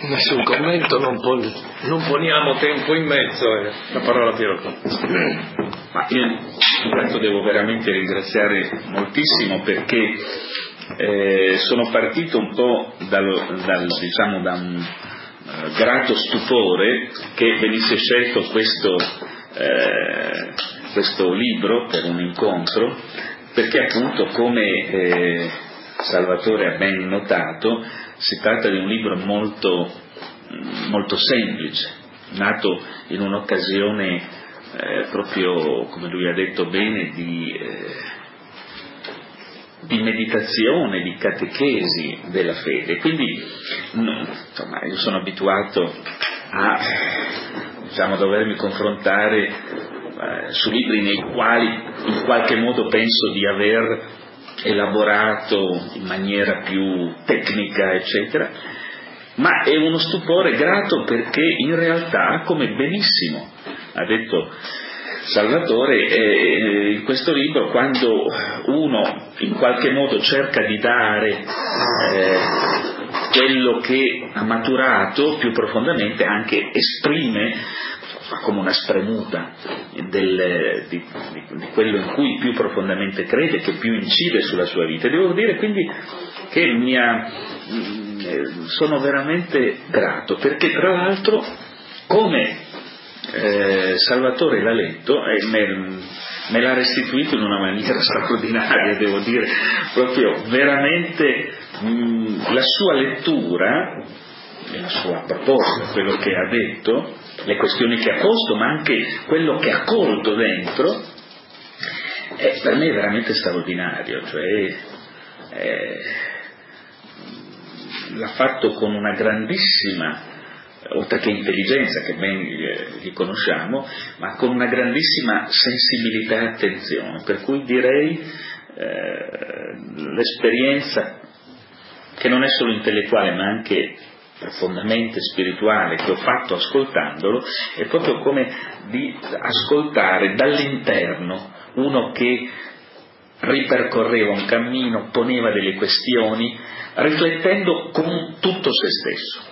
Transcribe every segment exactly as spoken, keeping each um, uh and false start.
Nessun commento, non, pon- non poniamo tempo in mezzo. Eh. La parola a Piero. Ma io intanto devo veramente ringraziare moltissimo, perché eh, sono partito un po' dal, dal, diciamo, da un uh, grato stupore che venisse scelto questo, eh, questo libro per un incontro, perché appunto, come eh, Salvatore ha ben notato, si tratta di un libro molto, molto semplice, nato in un'occasione Eh, proprio, come lui ha detto bene, di, eh, di meditazione, di catechesi della fede. Quindi no, insomma, io sono abituato a, diciamo, dovermi confrontare eh, su libri nei quali in qualche modo penso di aver elaborato in maniera più tecnica, eccetera, ma è uno stupore grato, perché in realtà, come benissimo ha detto Salvatore, eh, in questo libro, quando uno in qualche modo cerca di dare eh, quello che ha maturato più profondamente, anche esprime, fa come una spremuta del, di, di, di quello in cui più profondamente crede, che più incide sulla sua vita. Devo dire quindi che mi ha, sono veramente grato, perché tra l'altro, come Eh, Salvatore l'ha letto e me, me l'ha restituito in una maniera straordinaria, devo dire, proprio veramente mh, la sua lettura, la sua proposta, quello che ha detto, le questioni che ha posto, ma anche quello che ha colto dentro, è, per me è veramente straordinario, cioè eh, l'ha fatto con una grandissima, oltre che intelligenza, che ben li conosciamo, ma con una grandissima sensibilità e attenzione, per cui direi eh, l'esperienza, che non è solo intellettuale ma anche profondamente spirituale, che ho fatto ascoltandolo, è proprio come di ascoltare dall'interno uno che ripercorreva un cammino, poneva delle questioni, riflettendo con tutto se stesso,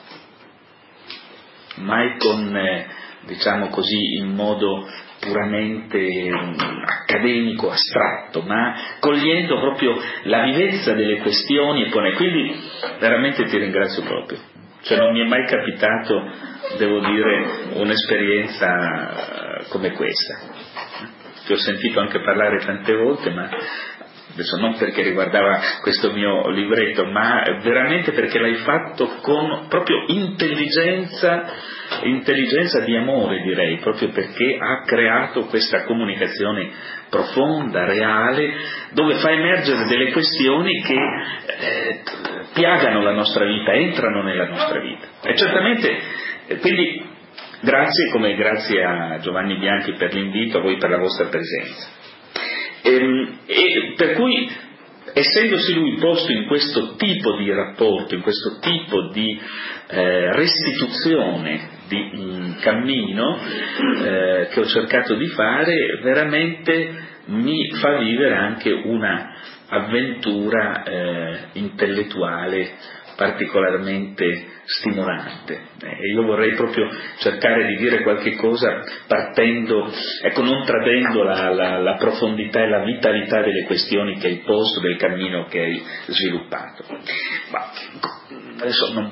mai con, eh, diciamo così, in modo puramente um, accademico, astratto, ma cogliendo proprio la vivezza delle questioni e pone. Quindi veramente ti ringrazio proprio, cioè non mi è mai capitato, devo dire, un'esperienza come questa. Ti ho sentito anche parlare tante volte, ma adesso non perché riguardava questo mio libretto, ma veramente perché l'hai fatto con proprio intelligenza, intelligenza di amore, direi, proprio perché ha creato questa comunicazione profonda, reale, dove fa emergere delle questioni che eh, piagano la nostra vita, entrano nella nostra vita. E certamente, eh, quindi grazie, come grazie a Giovanni Bianchi per l'invito, a voi per la vostra presenza. E, e per cui, essendosi lui posto in questo tipo di rapporto, in questo tipo di eh, restituzione di un cammino eh, che ho cercato di fare, veramente mi fa vivere anche una avventura eh, intellettuale particolarmente stimolante. E io vorrei proprio cercare di dire qualche cosa partendo, ecco, non tradendo la, la, la profondità e la vitalità delle questioni che hai posto, del cammino che hai sviluppato. Ma adesso non,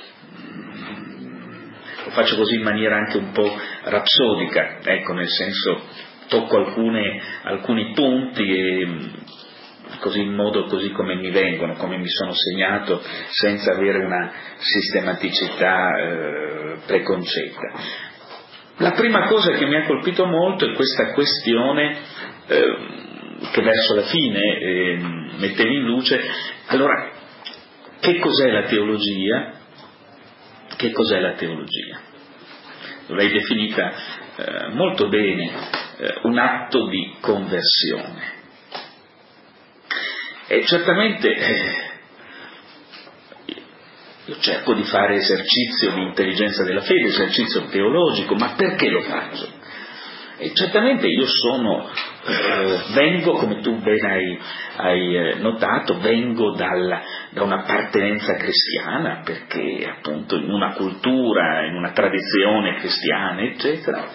lo faccio così in maniera anche un po' rapsodica, ecco, nel senso tocco alcune, alcuni punti e così in modo così come mi vengono, come mi sono segnato, senza avere una sistematicità eh, preconcetta. La prima cosa che mi ha colpito molto è questa questione eh, che verso la fine eh, mettevi in luce. Allora, che cos'è la teologia? Che cos'è la teologia? L'hai definita eh, molto bene, eh, un atto di conversione. E certamente eh, io cerco di fare esercizio di intelligenza della fede, esercizio teologico, ma perché lo faccio? E certamente io sono, eh, vengo, come tu ben hai, hai eh, notato, vengo dalla, da un'appartenenza cristiana, perché appunto in una cultura, in una tradizione cristiana, eccetera.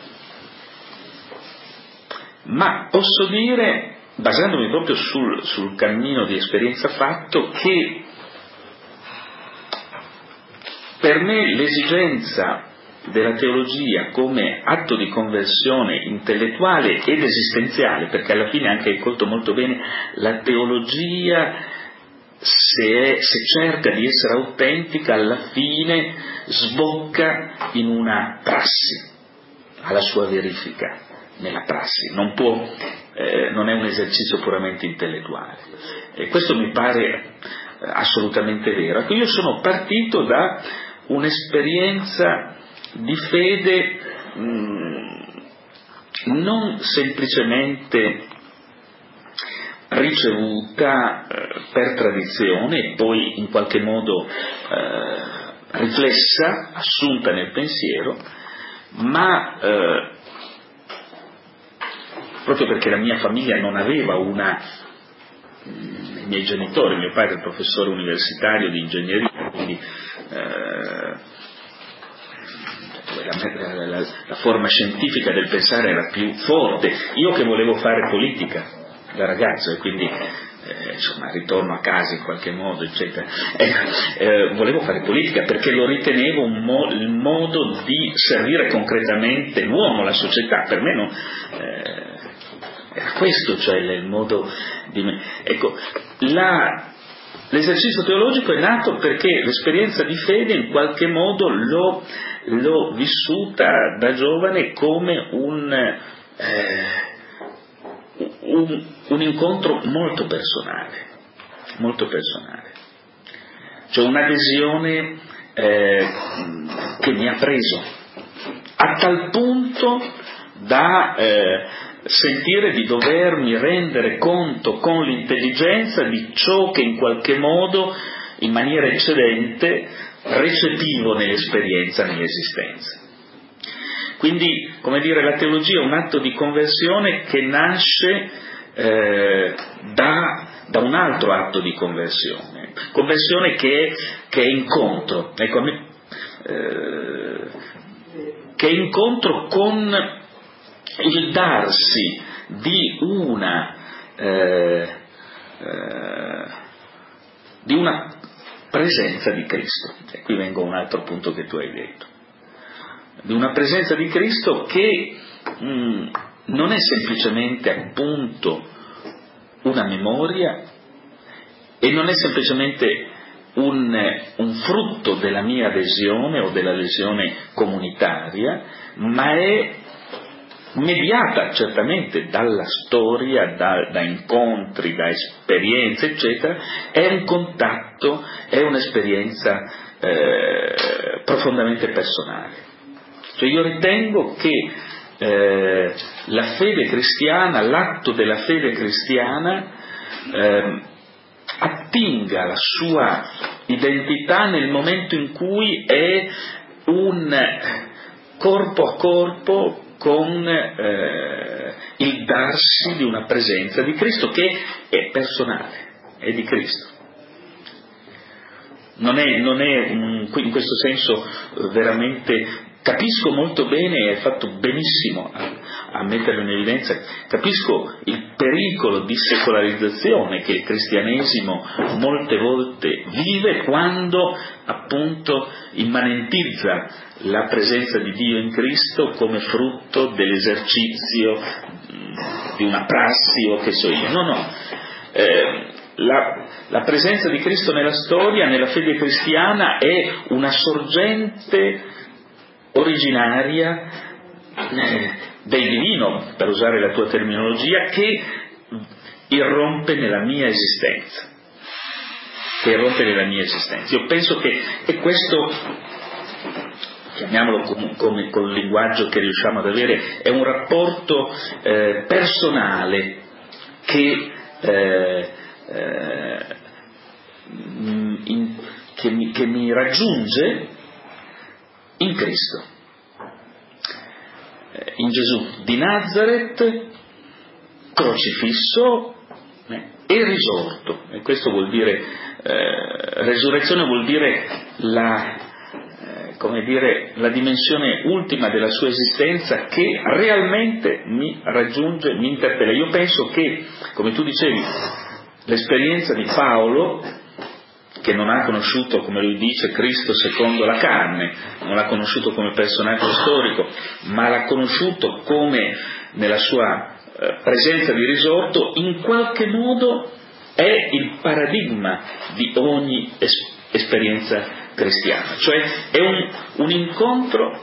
Ma posso dire, basandomi proprio sul, sul cammino di esperienza fatto, che per me l'esigenza della teologia come atto di conversione intellettuale ed esistenziale, perché alla fine anche hai colto molto bene, la teologia, se, è, se cerca di essere autentica, alla fine sbocca in una prassi, alla sua verifica nella prassi, non può, eh, non è un esercizio puramente intellettuale, e questo mi pare assolutamente vero. Ecco, io sono partito da un'esperienza di fede mh, non semplicemente ricevuta eh, per tradizione e poi in qualche modo eh, riflessa, assunta nel pensiero, ma eh, proprio perché la mia famiglia non aveva una, i miei genitori, mio padre è professore universitario di ingegneria, quindi eh, La, la, la forma scientifica del pensare era più forte. Io che volevo fare politica da ragazzo, e quindi eh, insomma ritorno a casa in qualche modo, eccetera, eh, eh, volevo fare politica perché lo ritenevo un mo- il modo di servire concretamente l'uomo, la società. Per me no, eh, era questo, cioè il modo di me. Ecco, la l'esercizio teologico è nato perché l'esperienza di fede in qualche modo l'ho, l'ho vissuta da giovane come un, eh, un, un incontro molto personale, molto personale, cioè un'adesione eh, che mi ha preso a tal punto da eh, sentire di dovermi rendere conto con l'intelligenza di ciò che in qualche modo, in maniera eccedente, recepivo nell'esperienza, nell'esistenza. Quindi, come dire, la teologia è un atto di conversione che nasce eh, da, da un altro atto di conversione, conversione che è, che è incontro, ecco, eh, che è incontro con il darsi di una eh, eh, di una presenza di Cristo. E qui vengo a un altro punto che tu hai detto, di una presenza di Cristo che mh, non è semplicemente appunto una memoria e non è semplicemente un, un frutto della mia adesione o dell'adesione comunitaria, ma è mediata certamente dalla storia, da, da incontri, da esperienze, eccetera, è un contatto, è un'esperienza eh, profondamente personale. Cioè io ritengo che eh, la fede cristiana, l'atto della fede cristiana eh, attinga la sua identità nel momento in cui è un corpo a corpo con eh, il darsi di una presenza di Cristo che è personale, è di Cristo. Non è, non è in questo senso veramente, capisco molto bene, e hai fatto benissimo a, a metterlo in evidenza, capisco il pericolo di secolarizzazione che il cristianesimo molte volte vive quando appunto immanentizza la presenza di Dio in Cristo come frutto dell'esercizio di una prassi o che so io. No, no. Eh, la, la presenza di Cristo nella storia, nella fede cristiana, è una sorgente originaria eh, del divino, per usare la tua terminologia, che irrompe nella mia esistenza. Che irrompe nella mia esistenza. Io penso che e questo, chiamiamolo come, come col linguaggio che riusciamo ad avere, è un rapporto eh, personale che, eh, eh, in, che, mi, che mi raggiunge in Cristo. in Gesù di Nazareth, crocifisso eh, e risorto. E questo vuol dire, eh, resurrezione vuol dire la, eh, come dire, la dimensione ultima della sua esistenza che realmente mi raggiunge, mi interpella. Io penso che, come tu dicevi, l'esperienza di Paolo, che non ha conosciuto, come lui dice, Cristo secondo la carne, non l'ha conosciuto come personaggio storico, ma l'ha conosciuto come nella sua eh, presenza di risorto, in qualche modo è il paradigma di ogni es- esperienza cristiana. Cioè è un, un incontro,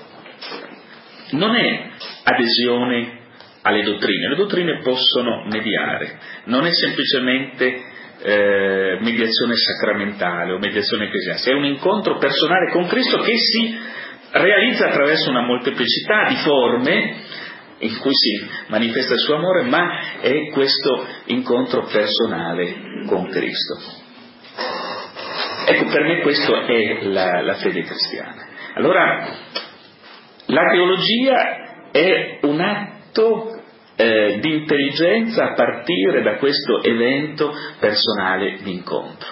non è adesione alle dottrine, le dottrine possono mediare, non è semplicemente Eh, mediazione sacramentale o mediazione ecclesiastica, è un incontro personale con Cristo che si realizza attraverso una molteplicità di forme in cui si manifesta il suo amore, ma è questo incontro personale con Cristo. Ecco, per me questo è la, la fede cristiana. Allora, la teologia è un atto Eh, di intelligenza a partire da questo evento personale di incontro.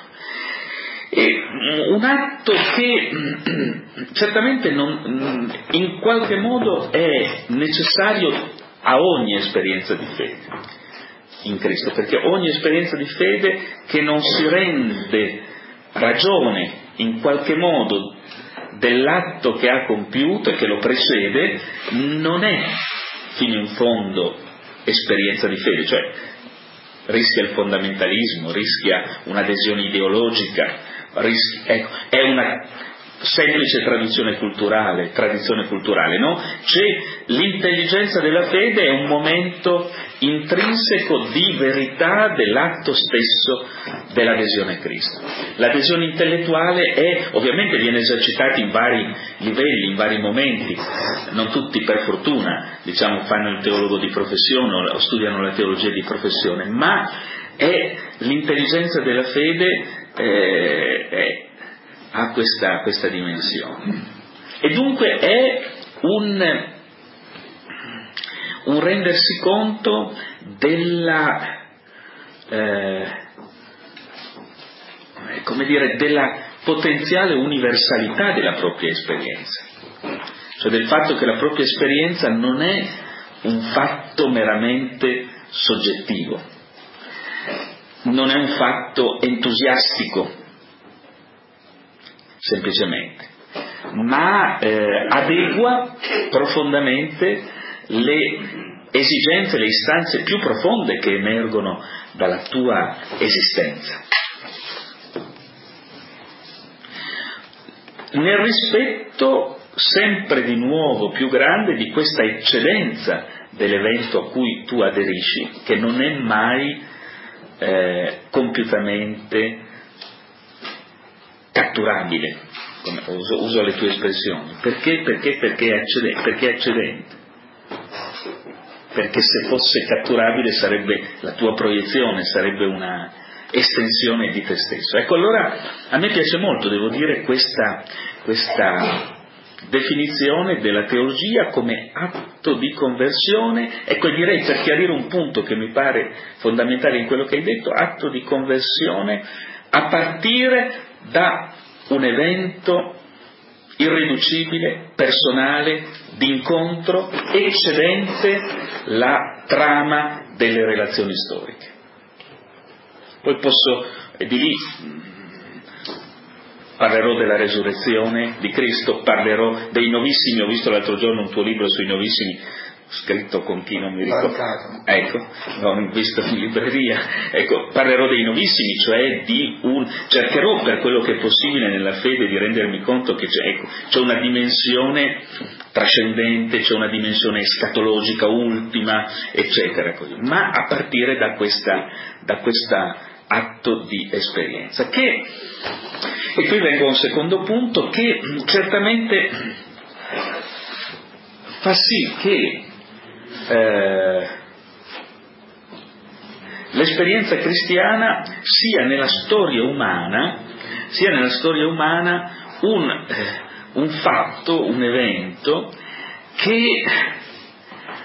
E un atto che certamente non, in qualche modo è necessario a ogni esperienza di fede in Cristo, perché ogni esperienza di fede che non si rende ragione in qualche modo dell'atto che ha compiuto e che lo precede non è fino in fondo esperienza di fede, cioè rischia il fondamentalismo, rischia un'adesione ideologica, rischia, ecco, è una semplice traduzione culturale, tradizione culturale, no? C'è l'intelligenza della fede, è un momento intrinseco di verità dell'atto stesso dell'adesione a Cristo. L'adesione intellettuale è, ovviamente viene esercitata in vari livelli, in vari momenti, non tutti per fortuna, diciamo, fanno il teologo di professione o studiano la teologia di professione, ma è l'intelligenza della fede eh, è, ha questa, questa dimensione. E dunque è un, un rendersi conto della, eh, come dire, della potenziale universalità della propria esperienza, cioè del fatto che la propria esperienza non è un fatto meramente soggettivo, non è un fatto entusiastico semplicemente, ma eh, adegua profondamente le esigenze, le istanze più profonde che emergono dalla tua esistenza. Nel rispetto sempre di nuovo più grande di questa eccedenza dell'evento a cui tu aderisci, che non è mai eh, compiutamente catturabile, come uso, uso le tue espressioni. Perché? Perché, perché, è eccedente, perché è eccedente. Perché se fosse catturabile sarebbe la tua proiezione, sarebbe una estensione di te stesso. Ecco, allora a me piace molto, devo dire, questa, questa definizione della teologia come atto di conversione. Ecco, direi, per chiarire un punto che mi pare fondamentale in quello che hai detto, atto di conversione a partire da un evento irriducibile, personale, di incontro, eccedente la trama delle relazioni storiche. Poi posso, e di lì parlerò della resurrezione di Cristo, parlerò dei novissimi, ho visto l'altro giorno un tuo libro sui novissimi, scritto con chi non mi ricordo, ecco, l'ho visto in libreria, ecco, parlerò dei novissimi, cioè di un, cercherò per quello che è possibile nella fede di rendermi conto che c'è, ecco, c'è una dimensione trascendente, c'è una dimensione escatologica, ultima, eccetera, così. Ma a partire da questa, da questa atto di esperienza, che, e qui vengo a un secondo punto, che certamente fa sì che Eh, l'esperienza cristiana sia nella storia umana, sia nella storia umana un, eh, un fatto, un evento che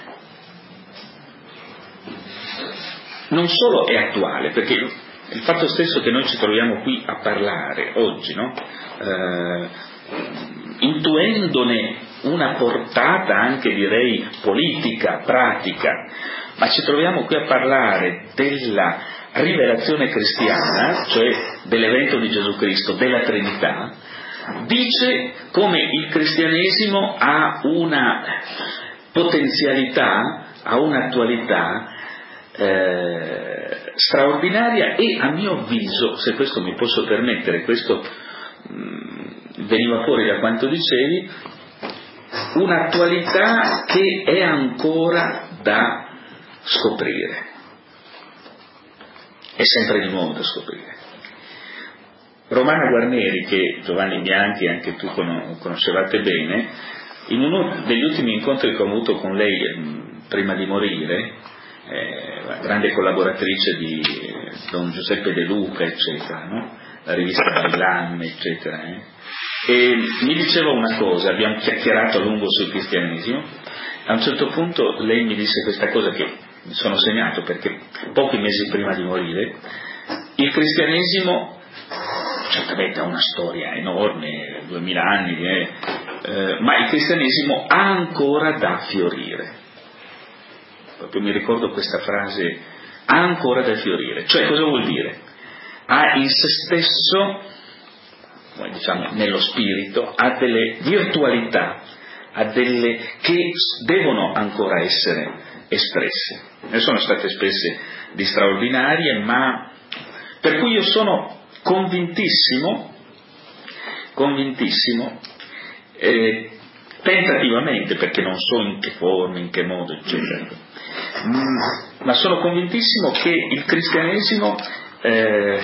non solo è attuale, perché il fatto stesso che noi ci troviamo qui a parlare oggi, no? eh, intuendone una portata anche direi politica, pratica, ma ci troviamo qui a parlare della rivelazione cristiana, cioè dell'evento di Gesù Cristo, della Trinità, dice come il cristianesimo ha una potenzialità, ha un'attualità eh, straordinaria e, a mio avviso, se questo mi posso permettere, questo mh, veniva fuori da quanto dicevi, un'attualità che è ancora da scoprire, è sempre di nuovo da scoprire. Romana Guarneri, che Giovanni Bianchi anche tu conoscevate bene, in uno degli ultimi incontri che ho avuto con lei prima di morire, eh, grande collaboratrice di Don Giuseppe De Luca, eccetera, no? La rivista Bailam, eccetera, eh? E mi diceva una cosa, abbiamo chiacchierato a lungo sul cristianesimo, a un certo punto lei mi disse questa cosa che mi sono segnato, perché pochi mesi prima di morire, il cristianesimo certamente ha una storia enorme, duemila anni, eh, eh, ma il cristianesimo ha ancora da fiorire. Proprio mi ricordo questa frase, ha ancora da fiorire. Cioè, cosa vuol dire? Ha in se stesso, diciamo nello spirito, ha delle virtualità, ha delle che devono ancora essere espresse. Ne sono state espresse di straordinarie, ma per cui io sono convintissimo, convintissimo, eh, tentativamente, perché non so in che forma, in che modo, eccetera, mm, ma sono convintissimo che il cristianesimo, eh,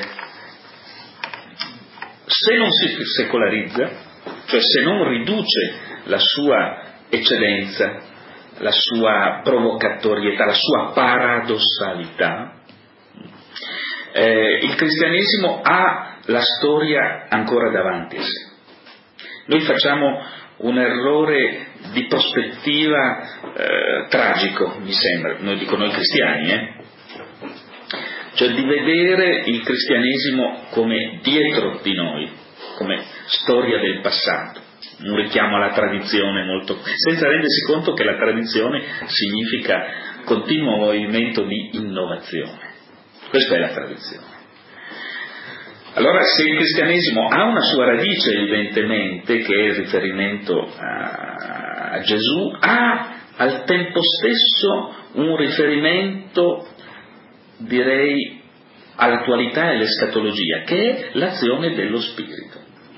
se non si secolarizza, cioè se non riduce la sua eccedenza, la sua provocatorietà, la sua paradossalità, Eh, il cristianesimo ha la storia ancora davanti a sé. Noi facciamo un errore di prospettiva eh, tragico, mi sembra, noi dico noi cristiani, eh? Cioè di vedere il cristianesimo come dietro di noi, come storia del passato, un richiamo alla tradizione molto, senza rendersi conto che la tradizione significa continuo movimento di innovazione. Questa è la tradizione. Allora, se il cristianesimo ha una sua radice, evidentemente, che è il riferimento a, a Gesù, ha al tempo stesso un riferimento, direi, all'attualità e all'escatologia, che è l'azione dello Spirito.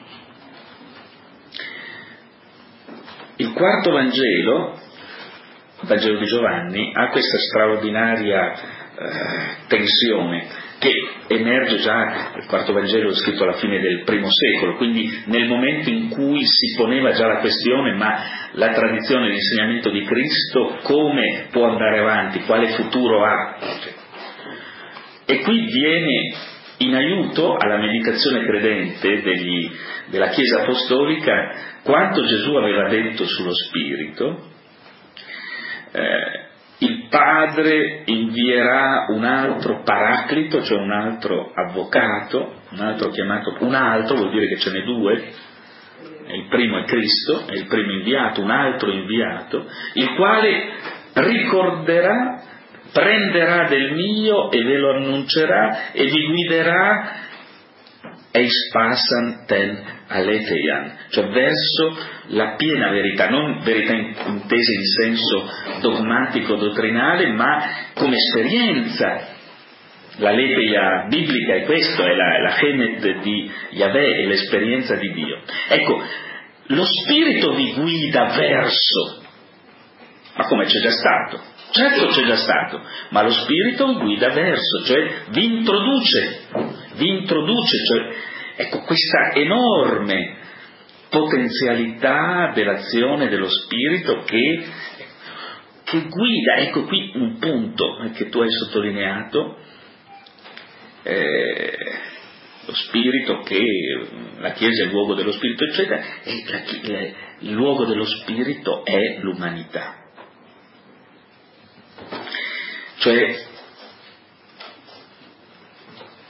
Il quarto Vangelo, il Vangelo di Giovanni, ha questa straordinaria Eh, tensione che emerge già, il quarto Vangelo è scritto alla fine del primo secolo, quindi nel momento in cui si poneva già la questione, ma la tradizione e l'insegnamento di Cristo come può andare avanti, quale futuro ha, e qui viene in aiuto alla meditazione credente degli, della Chiesa Apostolica quanto Gesù aveva detto sullo Spirito. eh, Il Padre invierà un altro paraclito, cioè un altro avvocato, un altro chiamato, un altro vuol dire che ce n'è due, il primo è Cristo, è il primo inviato, un altro inviato, il quale ricorderà, prenderà del mio e ve lo annuncerà e vi guiderà eis passan ten aleteian, cioè verso la piena verità, non verità intesa in senso dogmatico, dottrinale, ma come esperienza. La leteia biblica è questo, è la, la Chemet di Yahweh, è l'esperienza di Dio. Ecco, lo Spirito vi guida verso, ma come c'è già stato? Certo c'è già stato, ma lo Spirito vi guida verso, cioè vi introduce, vi introduce, cioè, ecco questa enorme potenzialità dell'azione dello Spirito che, che guida, ecco qui un punto che tu hai sottolineato, eh, lo Spirito, che la Chiesa è il luogo dello Spirito, eccetera, e la, la, il luogo dello Spirito è l'umanità. Cioè,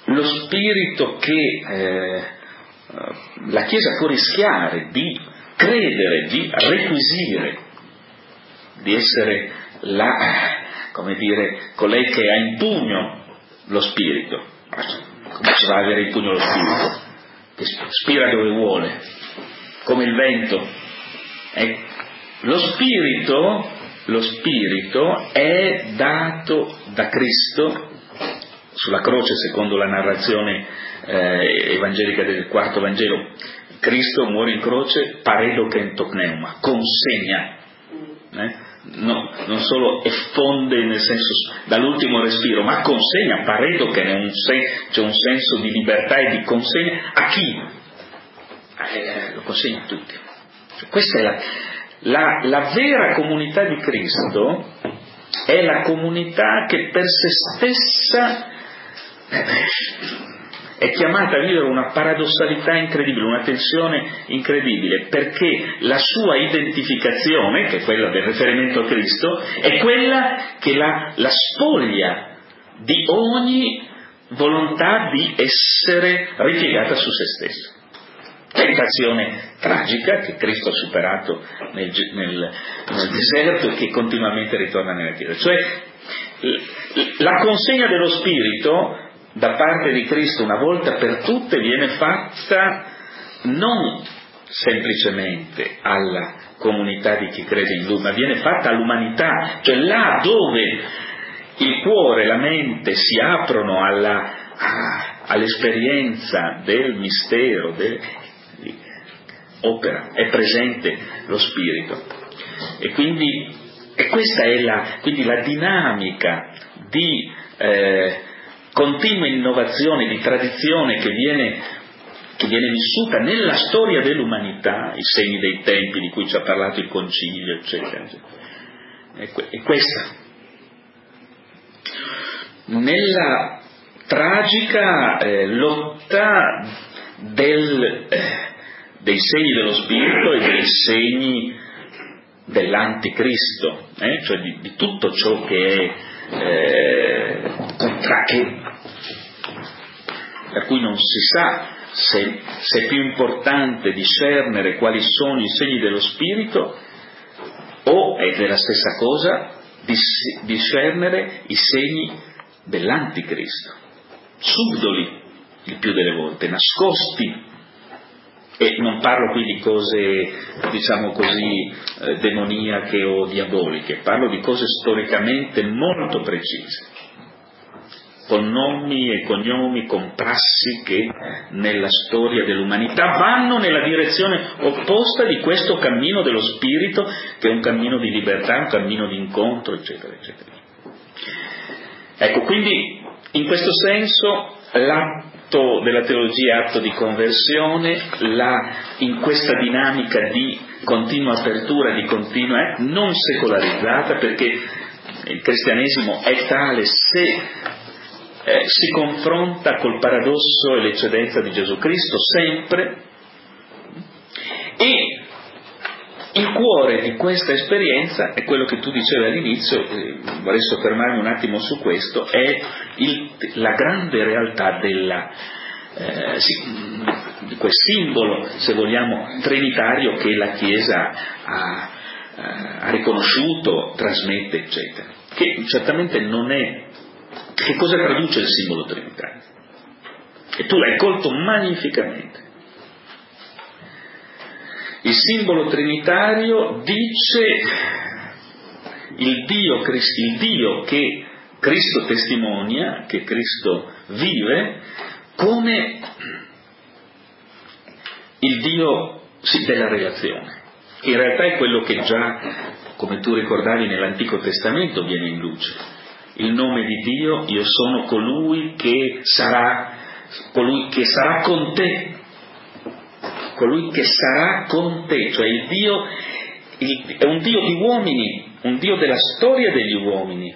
lo spirito che eh, la Chiesa può rischiare di credere, di requisire, di essere la, come dire, colei che ha in pugno lo spirito. Come si va a avere in pugno lo spirito? Che spira dove vuole, come il vento. E lo spirito, lo spirito è dato da Cristo sulla croce, secondo la narrazione eh, evangelica del quarto Vangelo. Cristo muore in croce paredo che pneuma, consegna, eh? no, non solo effonde nel senso dall'ultimo respiro, ma consegna, paredo che un sen- c'è un senso di libertà e di consegna a chi? Eh, lo consegna a tutti. Questa è la, la, la vera comunità di Cristo, è la comunità che per se stessa è chiamata a vivere una paradossalità incredibile, una tensione incredibile, perché la sua identificazione, che è quella del riferimento a Cristo, è quella che la, la spoglia di ogni volontà di essere ripiegata su se stesso. Tentazione tragica che Cristo ha superato nel, nel, nel deserto e che continuamente ritorna nella Chiesa. Cioè la consegna dello Spirito da parte di Cristo una volta per tutte viene fatta non semplicemente alla comunità di chi crede in Lui, ma viene fatta all'umanità, cioè là dove il cuore e la mente si aprono alla, all'esperienza del mistero, del, opera, è presente lo Spirito. E quindi e questa è la, quindi la dinamica di eh, continua innovazione, di tradizione che viene, che viene vissuta nella storia dell'umanità, i segni dei tempi di cui ci ha parlato il Concilio, eccetera, eccetera. È, que- è questa. Nella tragica eh, lotta del, eh, dei segni dello Spirito e dei segni dell'anticristo, eh? Cioè di, di tutto ciò che è eh, contra che, per cui non si sa se, se è più importante discernere quali sono i segni dello Spirito o è della stessa cosa dis, discernere i segni dell'anticristo, subdoli il più delle volte, nascosti. E non parlo qui di cose, diciamo così, eh, demoniache o diaboliche, parlo di cose storicamente molto precise, con nomi e cognomi, con prassi che nella storia dell'umanità vanno nella direzione opposta di questo cammino dello Spirito, che è un cammino di libertà, un cammino di incontro, eccetera, eccetera. Ecco, quindi in questo senso l'atto della teologia è atto di conversione, la, in questa dinamica di continua apertura, di continua, eh, non secolarizzata, perché il cristianesimo è tale se eh, si confronta col paradosso e l'eccedenza di Gesù Cristo sempre, e il cuore di questa esperienza è quello che tu dicevi all'inizio, eh, vorrei soffermarmi un attimo su questo, è il, la grande realtà della, eh, sì, di quel simbolo, se vogliamo, trinitario che la Chiesa ha, ha riconosciuto, trasmette, eccetera. Che certamente non è. Che cosa traduce il simbolo trinitario? E tu l'hai colto magnificamente. Il simbolo trinitario dice il Dio, il Dio che Cristo testimonia, che Cristo vive, come il Dio sì, della relazione. In realtà è quello che già, come tu ricordavi, nell'Antico Testamento viene in luce. Il nome di Dio: io sono colui che sarà, colui che sarà con te. Colui che sarà con te, cioè il Dio il, è un Dio di uomini, un Dio della storia degli uomini.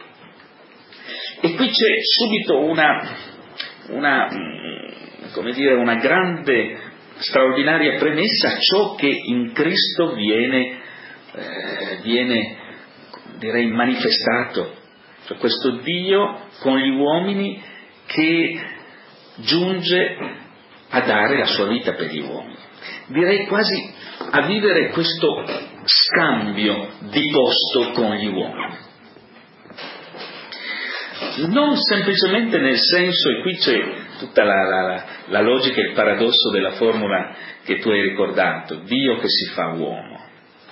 E qui c'è subito una, una come dire, una grande, straordinaria premessa a ciò che in Cristo viene, eh, viene direi manifestato, cioè questo Dio con gli uomini che giunge a dare la sua vita per gli uomini. Direi quasi a vivere questo scambio di posto con gli uomini. Non semplicemente nel senso, e qui c'è tutta la, la, la logica e il paradosso della formula che tu hai ricordato, Dio che si fa uomo.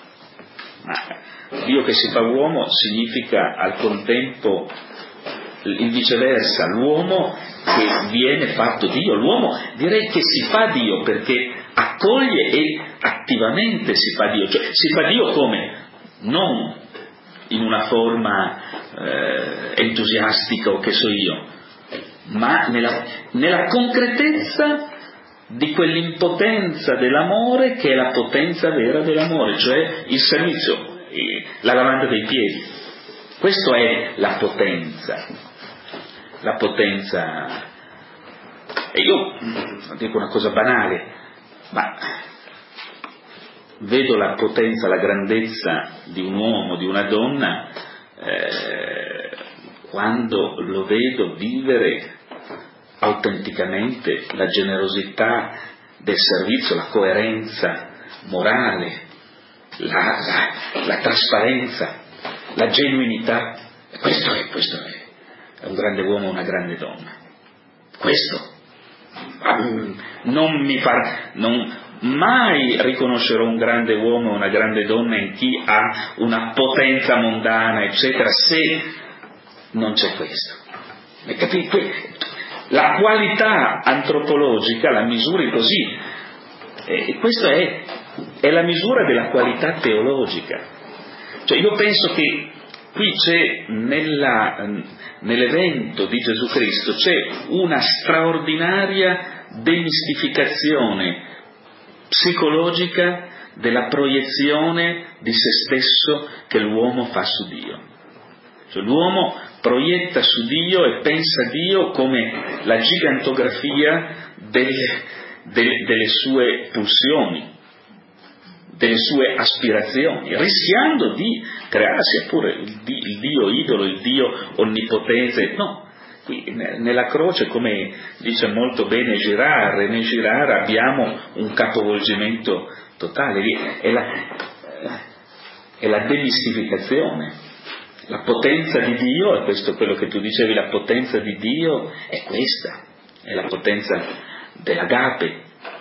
Ma Dio che si fa uomo significa al contempo il viceversa, l'uomo che viene fatto Dio, l'uomo direi che si fa Dio perché accoglie e attivamente si fa Dio, cioè si fa Dio come? Non in una forma eh, entusiastica o che so io, ma nella, nella concretezza di quell'impotenza dell'amore che è la potenza vera dell'amore, cioè il servizio, la lavanda dei piedi. Questo è la potenza, la potenza. E io dico una cosa banale, ma vedo la potenza, la grandezza di un uomo, di una donna, eh, quando lo vedo vivere autenticamente la generosità del servizio, la coerenza morale, la, la, la trasparenza, la genuinità. Questo è, questo è, è un grande uomo, una grande donna. Questo non mi fa, non mai riconoscerò un grande uomo o una grande donna in chi ha una potenza mondana, eccetera, se non c'è questo. E capite? La qualità antropologica la misuri così, e questa è, è la misura della qualità teologica. Cioè io penso che qui c'è nella, nell'evento di Gesù Cristo c'è una straordinaria demistificazione psicologica della proiezione di se stesso che l'uomo fa su Dio. Cioè l'uomo proietta su Dio e pensa a Dio come la gigantografia delle, delle, delle sue pulsioni, delle sue aspirazioni, rischiando di crearsi pure il, il Dio idolo, il Dio onnipotente. No, qui nella croce, come dice molto bene Girard, nel Girard abbiamo un capovolgimento totale, è la, è la demistificazione. La potenza di Dio, e questo è quello che tu dicevi, la potenza di Dio è questa, è la potenza dell'agape.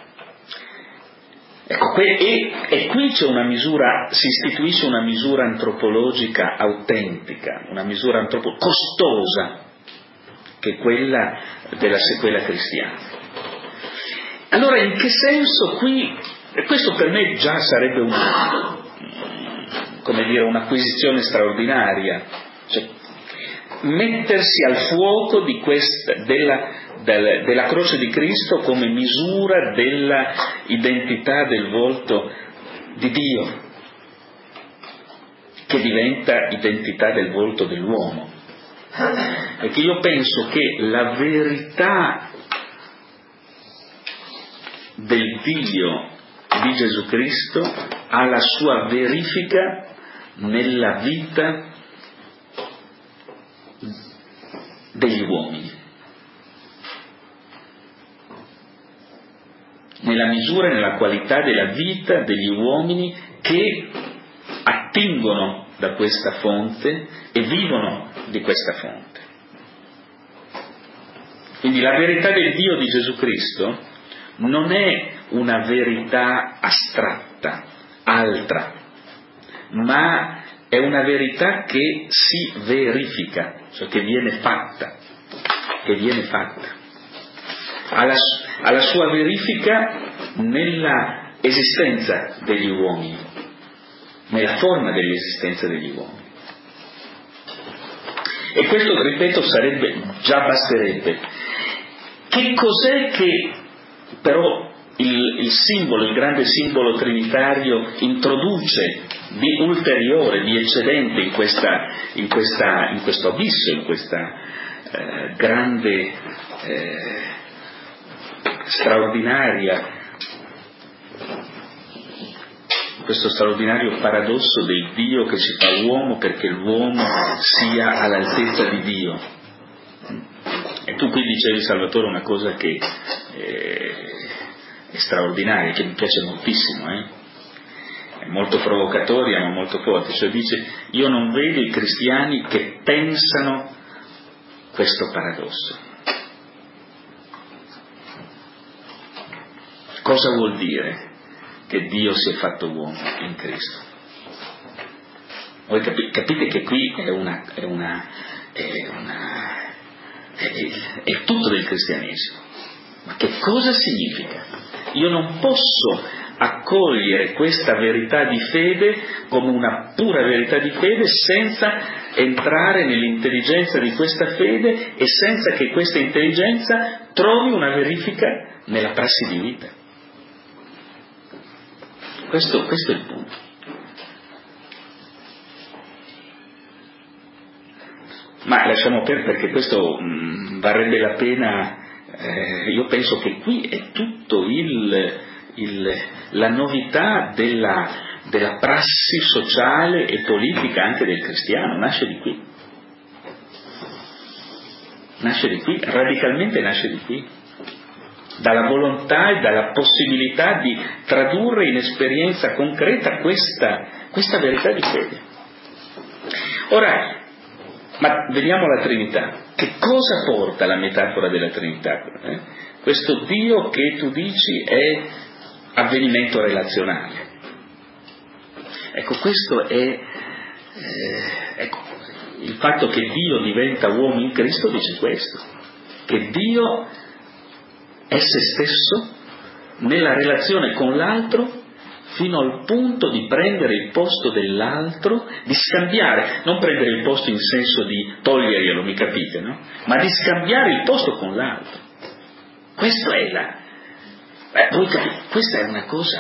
Ecco, e, e qui c'è una misura, si istituisce una misura antropologica autentica, una misura antropologica costosa, che è quella della sequela cristiana. Allora, in che senso qui, e questo per me già sarebbe una, come dire, un'acquisizione straordinaria, cioè mettersi al fuoco di questa, della, della, della croce di Cristo come misura della identità del volto di Dio, che diventa identità del volto dell'uomo. Perché io penso che la verità del Dio di Gesù Cristo ha la sua verifica nella vita degli uomini, nella misura e nella qualità della vita degli uomini che attingono da questa fonte e vivono di questa fonte. Quindi la verità del Dio di Gesù Cristo non è una verità astratta, altra, ma è una verità che si verifica, cioè che viene fatta, che viene fatta. Ha la, ha la sua verifica nella esistenza degli uomini, nella forma dell'esistenza degli uomini. E questo, ripeto, sarebbe, già basterebbe. Che cos'è che però il, il simbolo, il grande simbolo trinitario introduce di ulteriore, di eccedente in, questa, in, questa, in questo abisso, in questa eh, grande, eh, straordinaria, questo straordinario paradosso del Dio che si fa uomo perché l'uomo sia all'altezza di Dio. E tu qui dicevi, Salvatore, una cosa che eh, è straordinaria, che mi piace moltissimo, eh? È molto provocatoria ma molto forte, cioè dice: io non vedo i cristiani che pensano questo paradosso. Cosa vuol dire che Dio si è fatto uomo in Cristo? Voi capi- capite che qui è una, è una, è una è, è tutto del cristianesimo. Ma che cosa significa? Io non posso accogliere questa verità di fede come una pura verità di fede senza entrare nell'intelligenza di questa fede e senza che questa intelligenza trovi una verifica nella prassi di vita. Questo, questo è il punto. Ma lasciamo perdere, perché questo mh, varrebbe la pena. Eh, io penso che qui è tutto il, il, la novità della, della prassi sociale e politica anche del cristiano, nasce di qui. Nasce di qui, radicalmente nasce di qui. Dalla volontà e dalla possibilità di tradurre in esperienza concreta questa, questa verità di fede. Ora, ma veniamo alla Trinità. Che cosa porta la metafora della Trinità? Eh? Questo Dio che tu dici è avvenimento relazionale. Ecco, questo è eh, ecco, il fatto che Dio diventa uomo in Cristo dice questo, che Dio è se stesso nella relazione con l'altro fino al punto di prendere il posto dell'altro, di scambiare, non prendere il posto in senso di toglierglielo, mi capite, no? Ma di scambiare il posto con l'altro. Questo è la... Eh, voi capite, questa è una cosa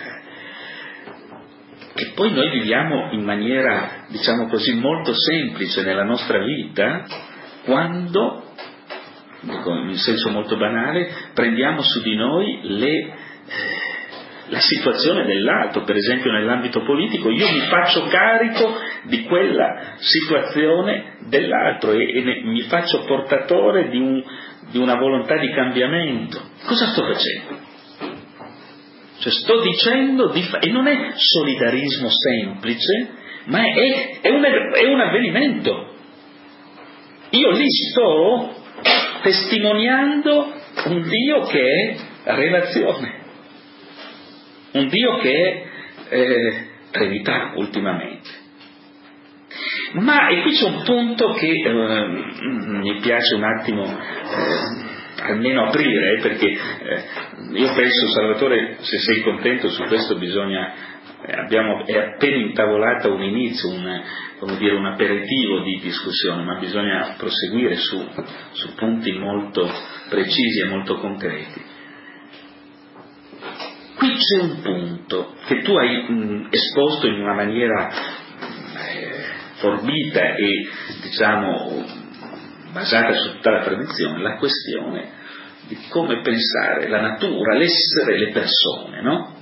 che poi noi viviamo in maniera, diciamo così, molto semplice nella nostra vita, quando, dico in senso molto banale, prendiamo su di noi le... la situazione dell'altro. Per esempio nell'ambito politico io mi faccio carico di quella situazione dell'altro e, e ne, mi faccio portatore di, un, di una volontà di cambiamento. Cosa sto facendo? Cioè sto dicendo di fa- e non è solidarismo semplice, ma è, è, un, è un avvenimento. Io lì sto testimoniando un Dio che è relazione, un Dio che è eh, Trinità ultimamente. Ma e qui c'è un punto che eh, mi piace un attimo eh, almeno aprire, eh, perché eh, io penso, Salvatore, se sei contento su questo bisogna, eh, abbiamo, è appena intavolata un inizio, un, come dire, un aperitivo di discussione, ma bisogna proseguire su, su punti molto precisi e molto concreti. Qui c'è un punto che tu hai mh, esposto in una maniera eh, forbita e, diciamo, basata su tutta la tradizione, la questione di come pensare la natura, l'essere, le persone, no?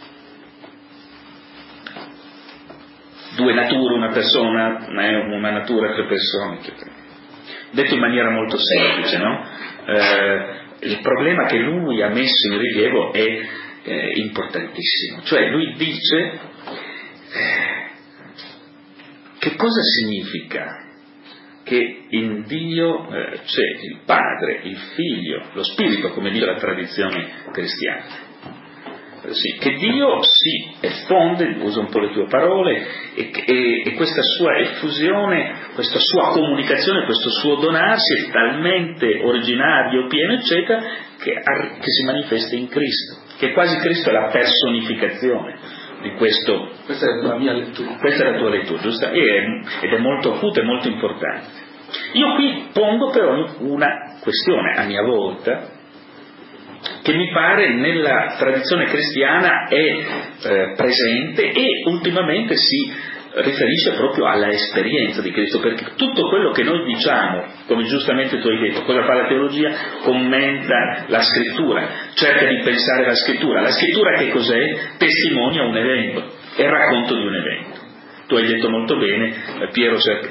Due nature, una persona, una natura, tre persone, eccetera. Detto in maniera molto semplice, no? Eh, il problema che lui ha messo in rilievo è Eh, importantissimo, cioè lui dice eh, che cosa significa che in Dio eh, c'è il Padre, il Figlio, lo Spirito, come dice la tradizione cristiana. Eh, sì, che Dio si effonde, uso un po' le tue parole, e, e, e questa sua effusione, questa sua comunicazione, questo suo donarsi è talmente originario, pieno, eccetera, che, che si manifesta in Cristo, che quasi Cristo è la personificazione di questo. Questa è la mia lettura. Questa è la tua lettura, giusta? Ed è molto acuta e molto importante. Io qui pongo però una questione a mia volta, che mi pare nella tradizione cristiana è eh, presente e ultimamente si riferisce proprio alla esperienza di Cristo, perché tutto quello che noi diciamo, come giustamente tu hai detto, cosa fa la teologia? Commenta la scrittura, cerca di pensare la scrittura. La scrittura che cos'è? Testimonia un evento, è il racconto di un evento. Tu hai detto molto bene, Piero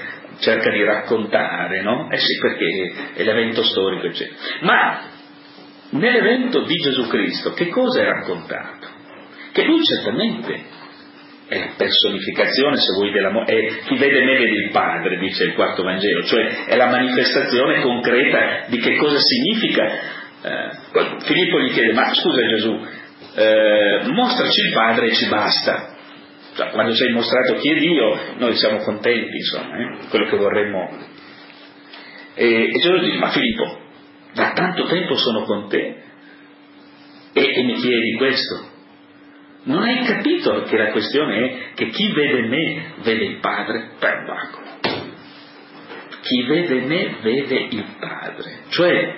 cerca di raccontare, no? Eh sì, perché è l'evento storico, eccetera. Ma nell'evento di Gesù Cristo che cosa è raccontato? Che lui certamente è la personificazione, se vuoi, dell'amore, è chi vede me vede il Padre, dice il quarto Vangelo, cioè è la manifestazione concreta di che cosa significa. Eh, Filippo gli chiede: ma scusa Gesù, eh, mostraci il Padre e ci basta. Cioè, quando ci hai mostrato chi è Dio, noi siamo contenti, insomma, eh? quello che vorremmo. E, e Gesù dice: ma Filippo, da tanto tempo sono con te e, e mi chiedi questo? Non hai capito che la questione è che chi vede me vede il Padre? Perbacco. Chi vede me vede il Padre. Cioè,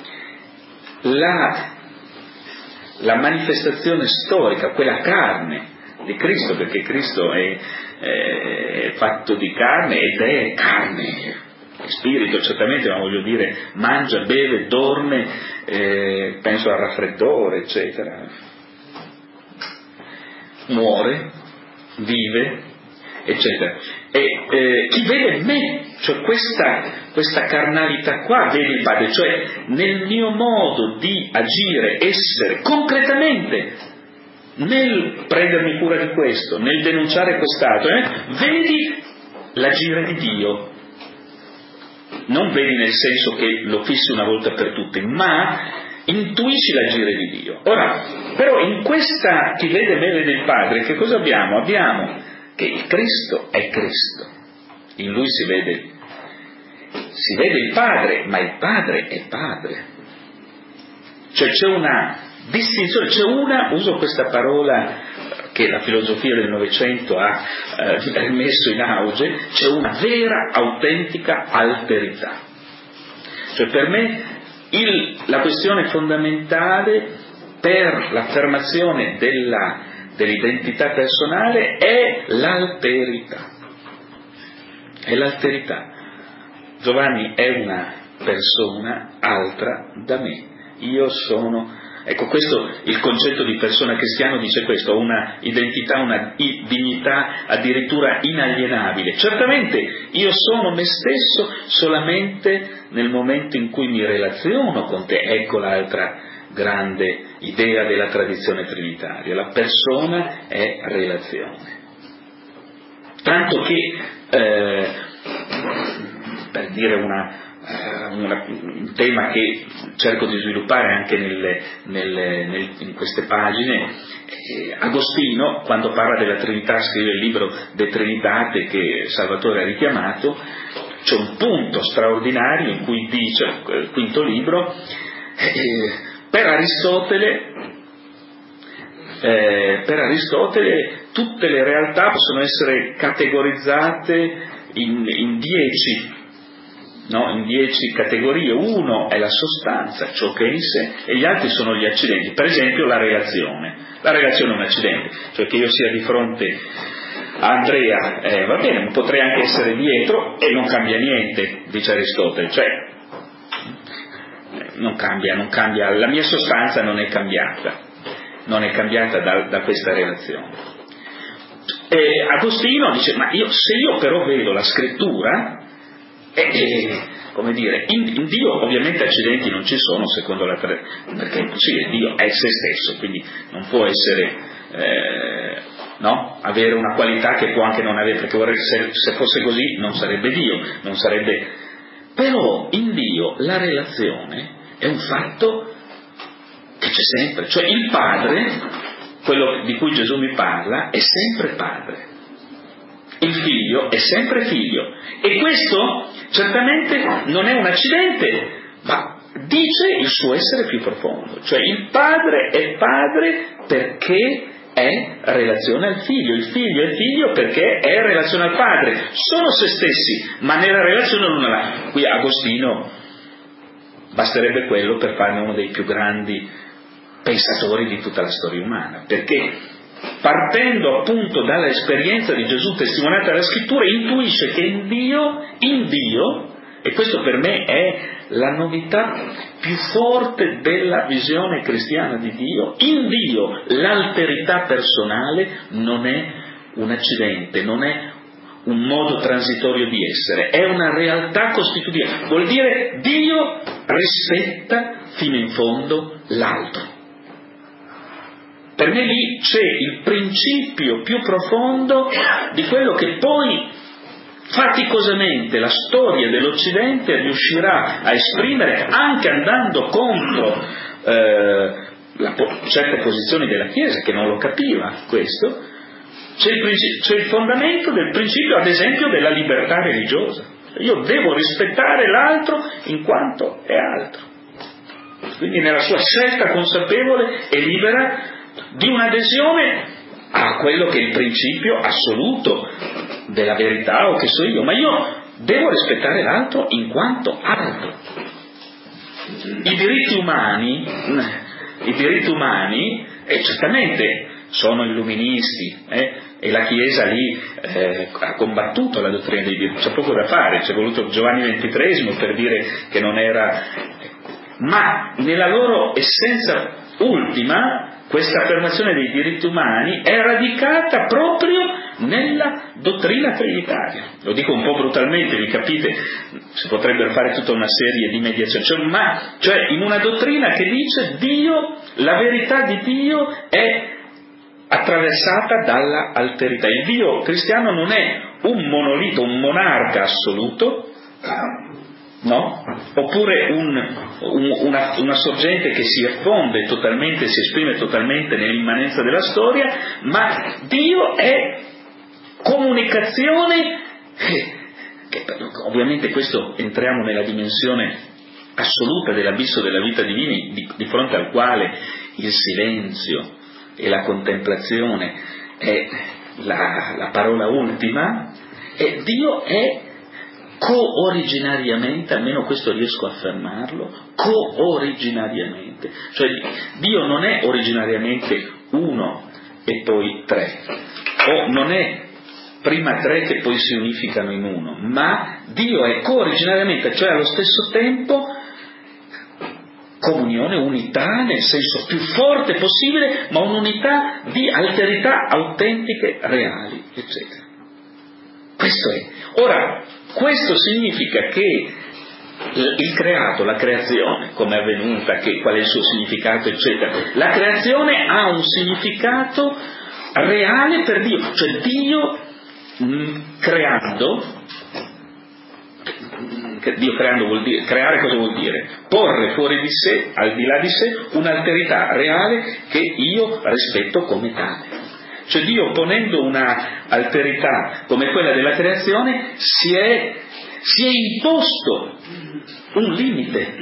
la, la manifestazione storica, quella carne di Cristo, perché Cristo è, è fatto di carne ed è carne, è spirito certamente, ma voglio dire, mangia, beve, dorme, eh, penso al raffreddore, eccetera. Muore, vive, eccetera. E eh, chi vede me, cioè questa, questa carnalità qua, vede il Padre, cioè nel mio modo di agire, essere concretamente, nel prendermi cura di questo, nel denunciare quest'altro, eh, vedi l'agire di Dio. Non vedi nel senso che lo fissi una volta per tutte, ma intuisci l'agire di Dio. Ora, però in questa chi vede me vede il Padre, che cosa abbiamo? Abbiamo che il Cristo è Cristo, in Lui si vede, si vede il Padre, ma il Padre è Padre. Cioè c'è una distinzione, c'è una, uso questa parola che la filosofia del Novecento ha eh, messo in auge, c'è una vera, autentica alterità. Cioè per me Il, la questione fondamentale per l'affermazione della, dell'identità personale è l'alterità. È l'alterità. Giovanni è una persona altra da me. Io sono... Ecco, questo, il concetto di persona cristiano dice questo, ha una identità, una dignità addirittura inalienabile. Certamente io sono me stesso solamente nel momento in cui mi relaziono con te. Ecco l'altra grande idea della tradizione trinitaria. La persona è relazione. Tanto che, eh, per dire una... Una, un tema che cerco di sviluppare anche nelle, nelle, nel, in queste pagine, eh, Agostino, quando parla della Trinità, scrive il libro De Trinitate che Salvatore ha richiamato, c'è un punto straordinario in cui dice, il quinto libro, eh, per Aristotele eh, per Aristotele tutte le realtà possono essere categorizzate in, in dieci No, in dieci categorie. Uno è la sostanza, ciò che è in sé, e gli altri sono gli accidenti. Per esempio la relazione. La relazione è un accidente, cioè che io sia di fronte a Andrea, eh, va bene, potrei anche essere dietro e non cambia niente, dice Aristotele, cioè non cambia, non cambia, la mia sostanza non è cambiata, non è cambiata da, da questa relazione. E Agostino dice: ma io, se io però vedo la scrittura, E, e, come dire, in, in Dio ovviamente accidenti non ci sono, secondo la tre, perché è impossibile, Dio è se stesso, quindi non può essere, eh, no? avere una qualità che può anche non avere, perché vorrei, se, se fosse così non sarebbe Dio, non sarebbe. Però in Dio la relazione è un fatto che c'è sempre, cioè il Padre, quello di cui Gesù mi parla, è sempre Padre. Il figlio è sempre figlio, e questo certamente non è un accidente, ma dice il suo essere più profondo, cioè il padre è padre perché è relazione al figlio, il figlio è figlio perché è relazione al padre, sono se stessi, ma nella relazione l'uno all'altro. Qui Agostino basterebbe quello per farne uno dei più grandi pensatori di tutta la storia umana, perché partendo appunto dall'esperienza di Gesù testimoniata dalla Scrittura, intuisce che in Dio, in Dio, e questo per me è la novità più forte della visione cristiana di Dio, in Dio l'alterità personale non è un accidente, non è un modo transitorio di essere, è una realtà costitutiva. Vuol dire Dio rispetta fino in fondo l'altro. Per me lì c'è il principio più profondo di quello che poi faticosamente la storia dell'Occidente riuscirà a esprimere, anche andando contro eh, la, certe posizioni della Chiesa che non lo capiva questo. C'è il, c'è il fondamento del principio, ad esempio, della libertà religiosa. Io devo rispettare l'altro in quanto è altro. Quindi nella sua scelta consapevole e libera di un'adesione a quello che è il principio assoluto della verità o che so io, ma io devo rispettare l'altro in quanto altro. I diritti umani, i diritti umani, eh, certamente sono illuministi, eh, e la Chiesa lì eh, ha combattuto la dottrina dei diritti, c'è poco da fare, c'è voluto Giovanni ventitreesimo per dire che non era, ma nella loro essenza ultima questa affermazione dei diritti umani è radicata proprio nella dottrina trinitaria. Lo dico un po' brutalmente, vi capite, si potrebbero fare tutta una serie di mediazioni, cioè, ma, cioè in una dottrina che dice Dio, la verità di Dio è attraversata dalla alterità. Il Dio cristiano non è un monolito, un monarca assoluto, no? Oppure un, un, una, una sorgente che si effonde totalmente, si esprime totalmente nell'immanenza della storia, ma Dio è comunicazione, che, che, ovviamente questo entriamo nella dimensione assoluta dell'abisso della vita divina, di, di fronte al quale il silenzio e la contemplazione è la, la parola ultima, e Dio è co-originariamente, almeno questo riesco a affermarlo, co-originariamente, cioè Dio non è originariamente uno e poi tre, o non è prima tre che poi si unificano in uno, ma Dio è co-originariamente, cioè allo stesso tempo comunione, unità nel senso più forte possibile, ma un'unità di alterità autentiche, reali, eccetera. Questo è. Ora, questo significa che il creato, la creazione, come è avvenuta, che, qual è il suo significato, eccetera. La creazione ha un significato reale per Dio, cioè Dio mh, creando, Dio creando vuol dire, creare cosa vuol dire? Porre fuori di sé, al di là di sé, un'alterità reale che io rispetto come tale. Cioè Dio, ponendo una alterità come quella della creazione, si è, si è imposto un limite.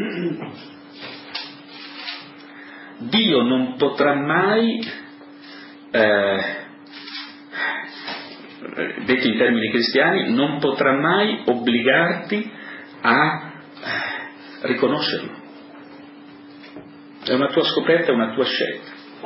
Dio non potrà mai, eh, detto in termini cristiani, non potrà mai obbligarti a riconoscerlo. È una tua scoperta, è una tua scelta.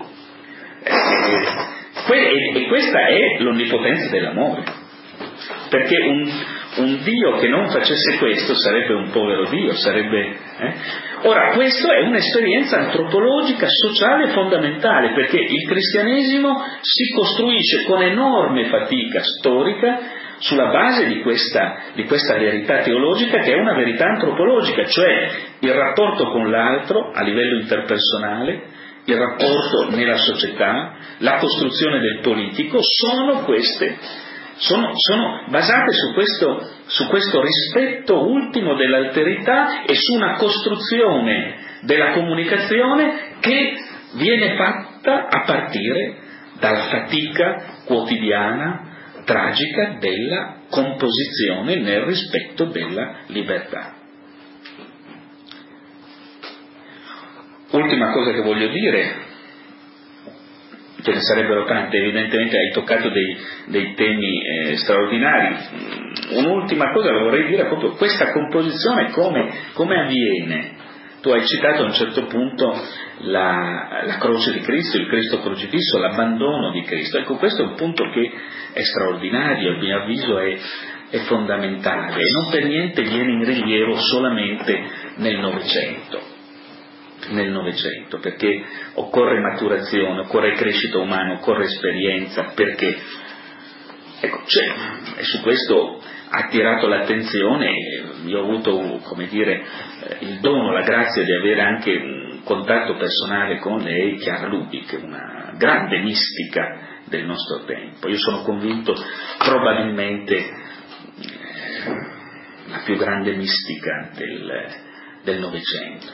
E, e questa è l'onnipotenza dell'amore, perché un, un Dio che non facesse questo sarebbe un povero Dio, sarebbe eh? Ora questo è un'esperienza antropologica, sociale fondamentale, perché il cristianesimo si costruisce con enorme fatica storica sulla base di questa, di questa verità teologica, che è una verità antropologica, cioè il rapporto con l'altro a livello interpersonale, il rapporto nella società, la costruzione del politico, sono queste, sono, sono basate su questo, su questo rispetto ultimo dell'alterità e su una costruzione della comunicazione che viene fatta a partire dalla fatica quotidiana, tragica della composizione nel rispetto della libertà. Ultima cosa che voglio dire, ce ne sarebbero tante, evidentemente hai toccato dei, dei temi eh, straordinari. Un'ultima cosa la vorrei dire, proprio questa composizione come, come avviene. Tu hai citato a un certo punto la, la croce di Cristo, il Cristo crocifisso, l'abbandono di Cristo. Ecco, questo è un punto che è straordinario, a mio avviso è, è fondamentale, e non per niente viene in rilievo solamente nel Novecento. nel Novecento, perché occorre maturazione, occorre crescita umana, occorre esperienza, perché Ecco, cioè, e su questo ha attirato l'attenzione. Io ho avuto, come dire, il dono, la grazia di avere anche un contatto personale con lei, Chiara Lubick, una grande mistica del nostro tempo. Io sono convinto probabilmente la più grande mistica del, del Novecento.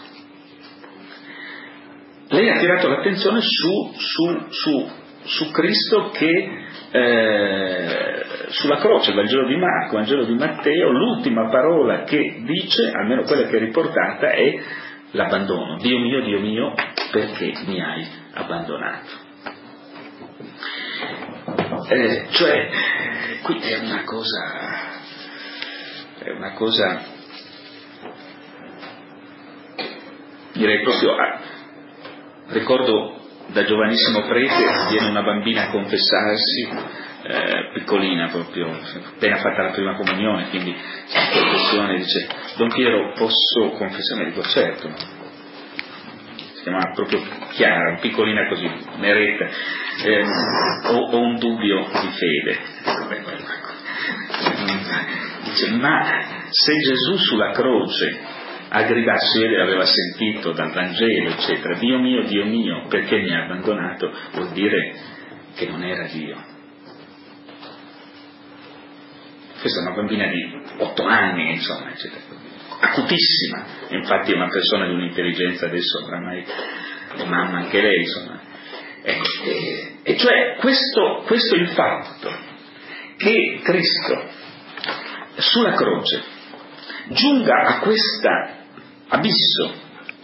Lei ha attirato l'attenzione su, su, su, su Cristo che eh, sulla croce, il Vangelo di Marco, il Vangelo di Matteo, l'ultima parola che dice, almeno quella che è riportata, è l'abbandono. Dio mio, Dio mio, perché mi hai abbandonato? Eh, cioè, qui è una cosa, è una cosa, direi proprio, ah, ricordo da giovanissimo prete, viene una bambina a confessarsi, eh, piccolina proprio, appena fatta la prima comunione, quindi in confessione dice: Don Piero, posso confessarmi? Dico: certo. Si chiamava proprio Chiara, piccolina così, neretta, eh, ho, ho un dubbio di fede. Dice: ma se Gesù sulla croce a gridarsi, egli aveva sentito dal Vangelo, eccetera, Dio mio, Dio mio, perché mi ha abbandonato, vuol dire che non era Dio. Questa è una bambina di otto anni, insomma, eccetera, acutissima, infatti è una persona di un'intelligenza adesso oramai è mamma anche lei, insomma. E, e, e cioè questo, questo è il fatto che Cristo sulla croce giunga a questa abisso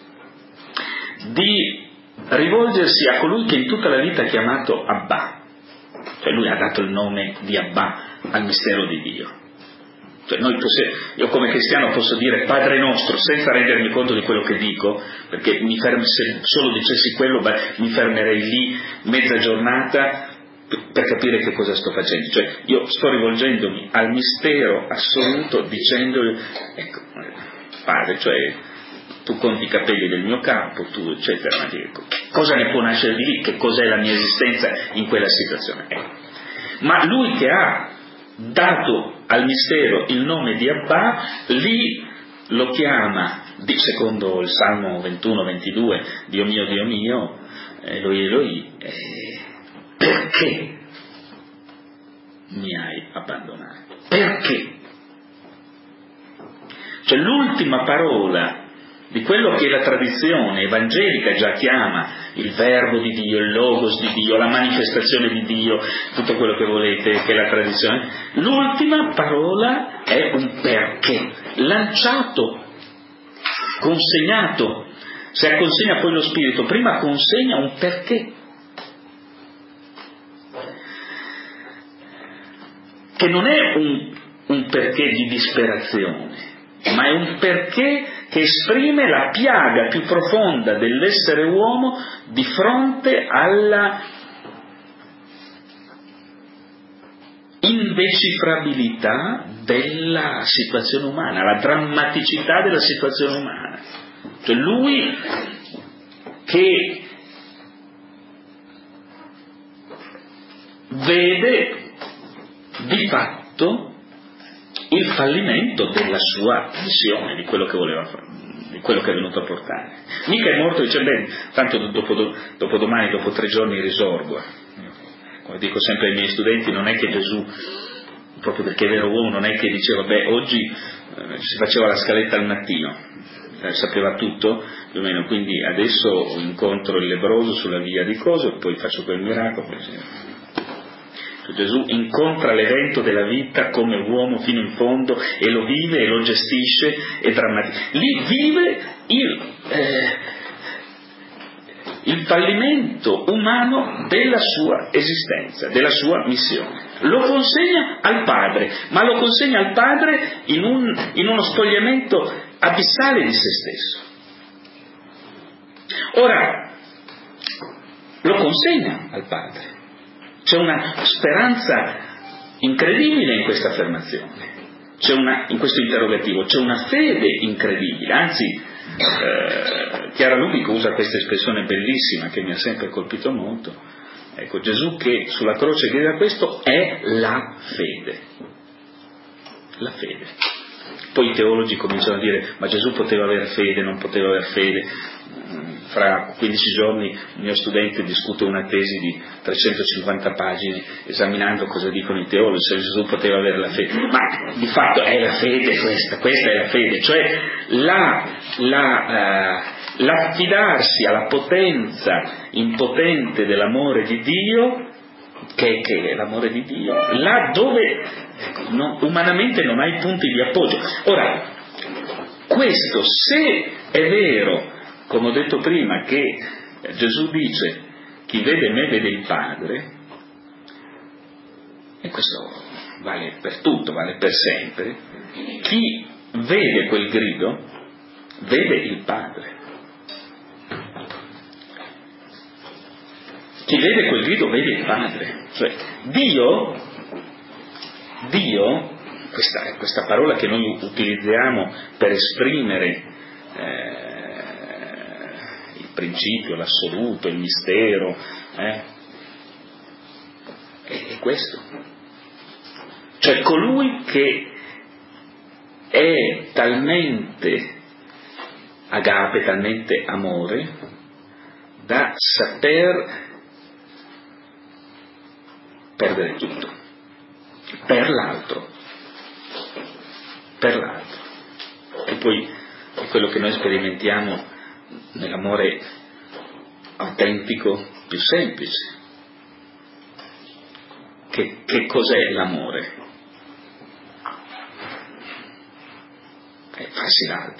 di rivolgersi a colui che in tutta la vita ha chiamato Abba, cioè lui ha dato il nome di Abba al mistero di Dio. Cioè noi possiamo, io come cristiano posso dire Padre nostro senza rendermi conto di quello che dico, perché mi fermo, se solo dicessi quello beh, mi fermerei lì mezza giornata per capire che cosa sto facendo. Cioè io sto rivolgendomi al mistero assoluto dicendogli: ecco Padre, cioè tu conti i capelli del mio capo, tu eccetera, ma dico, cosa ne può nascere di lì? Che cos'è la mia esistenza in quella situazione? Ecco. Ma lui che ha dato al mistero il nome di Abba, lì lo chiama, secondo il Salmo ventuno ventidue, Dio mio, Dio mio, Eloi, Eloi, eh, perché mi hai abbandonato? Perché? Cioè l'ultima parola di quello che la tradizione evangelica già chiama il verbo di Dio, il logos di Dio, la manifestazione di Dio, tutto quello che volete che è la tradizione, l'ultima parola è un perché, lanciato, consegnato. Se consegna poi lo Spirito, prima consegna un perché, che non è un, un perché di disperazione, ma è un perché che esprime la piaga più profonda dell'essere uomo di fronte alla indecifrabilità della situazione umana, la drammaticità della situazione umana. Cioè lui che vede di fatto il fallimento della sua missione, di quello che voleva fare, di quello che è venuto a portare. Mica è morto e dice: bene, tanto dopo, dopo domani, dopo tre giorni risorgo. Come dico sempre ai miei studenti, non è che Gesù, proprio perché è vero uomo, non è che diceva: beh, oggi eh, si faceva la scaletta al mattino, eh, sapeva tutto più o meno, quindi adesso incontro il lebbroso sulla via di Coso e poi faccio quel miracolo. Gesù incontra l'evento della vita come uomo fino in fondo e lo vive e lo gestisce e drammatizza. Lì vive il, eh, il fallimento umano della sua esistenza, della sua missione. Lo consegna al Padre, ma lo consegna al Padre in, un, in uno spogliamento abissale di se stesso. Ora, lo consegna al Padre. C'è una speranza incredibile in questa affermazione, c'è una, in questo interrogativo, c'è una fede incredibile, anzi eh, Chiara Lubick usa questa espressione bellissima che mi ha sempre colpito molto, Ecco, Gesù che sulla croce grida questo è la fede. La fede. Poi i teologi cominciano a dire, ma Gesù poteva avere fede, non poteva avere fede. Fra quindici giorni il mio studente discute una tesi di trecentocinquanta pagine esaminando cosa dicono i teologi, se Gesù poteva avere la fede. Ma di fatto è la fede questa, questa è la fede, cioè la, la, uh, l'affidarsi alla potenza impotente dell'amore di Dio, che, che è l'amore di Dio, là dove ecco, non, umanamente non hai punti di appoggio. Ora, questo se è vero, come ho detto prima, che Gesù dice chi vede me vede il Padre, e questo vale per tutto, vale per sempre, chi vede quel grido vede il Padre. Chi vede quel grido vede il Padre. Cioè, Dio, Dio, questa è questa parola che noi utilizziamo per esprimere eh, il principio, l'assoluto, il mistero, eh, è, è questo. Cioè colui che è talmente agape, talmente amore, da saper perdere tutto per l'altro, per l'altro. E poi è quello che noi sperimentiamo nell'amore autentico più semplice. Che, che cos'è l'amore? È farsi l'altro,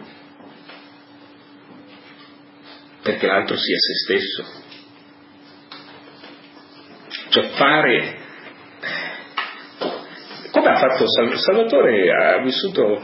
perché l'altro sia se stesso. Cioè fare, come ha fatto Salvatore, ha vissuto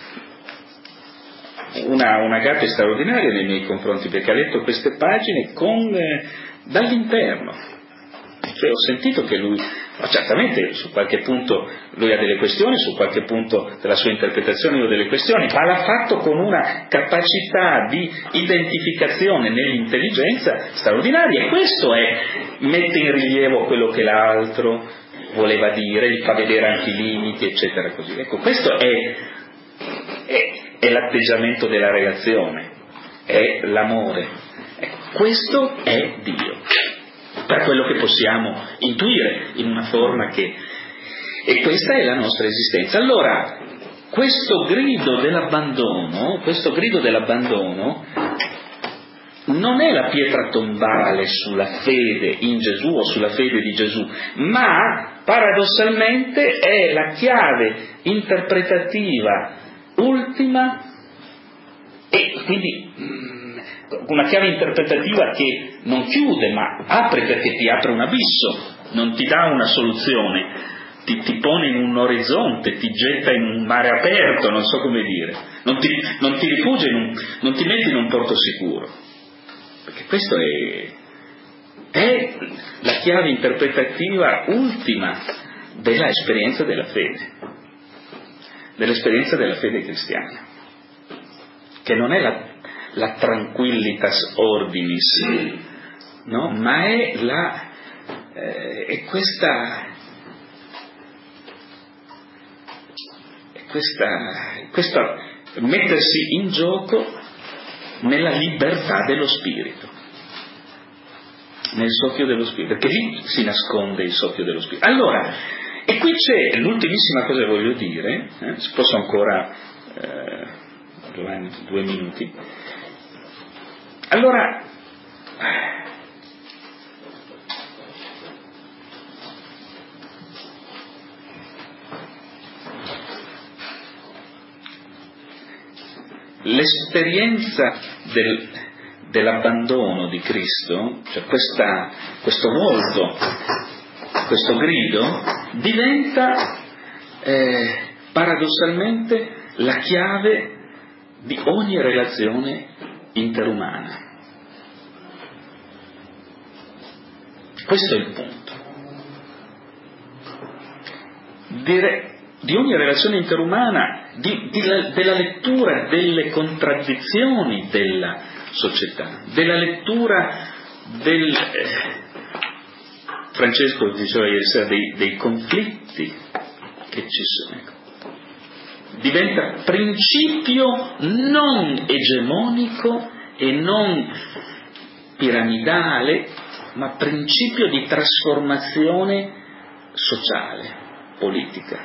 una, una gatta straordinaria nei miei confronti, perché ha letto queste pagine con, eh, dall'interno. Cioè ho sentito che lui, certamente su qualche punto lui ha delle questioni, su qualche punto della sua interpretazione io ho delle questioni, ma l'ha fatto con una capacità di identificazione nell'intelligenza straordinaria, e questo è, mette in rilievo quello che l'altro voleva dire, gli fa vedere anche i limiti, eccetera, così. Ecco, questo è, è, è l'atteggiamento della relazione, è l'amore. Ecco, questo è Dio, per quello che possiamo intuire in una forma che... E questa è la nostra esistenza. Allora, questo grido dell'abbandono, questo grido dell'abbandono non è la pietra tombale sulla fede in Gesù o sulla fede di Gesù, ma paradossalmente è la chiave interpretativa ultima, e quindi una chiave interpretativa che non chiude ma apre, perché ti apre un abisso, non ti dà una soluzione, ti, ti pone in un orizzonte, ti getta in un mare aperto, non so come dire, non ti, non ti rifugia in un, non ti metti in un porto sicuro, perché questo è, è la chiave interpretativa ultima della esperienza della fede, dell'esperienza della fede cristiana, che non è la la tranquillitas ordinis, no? Ma è la eh, è questa è questa questa mettersi in gioco nella libertà dello spirito, nel soffio dello spirito, perché lì si nasconde il soffio dello spirito. Allora, e qui c'è l'ultimissima cosa che voglio dire, eh, se posso ancora eh, Giovanni, due minuti. Allora, l'esperienza del, dell'abbandono di Cristo, cioè questa, questo volto, questo grido, diventa eh, paradossalmente la chiave di ogni relazione interumana. Questo è il punto. Dire, di ogni relazione interumana, di, di la, della lettura delle contraddizioni della società, della lettura del, Francesco diceva ieri sera dei, dei conflitti che ci sono. Ecco. Diventa principio non egemonico e non piramidale, ma principio di trasformazione sociale, politica.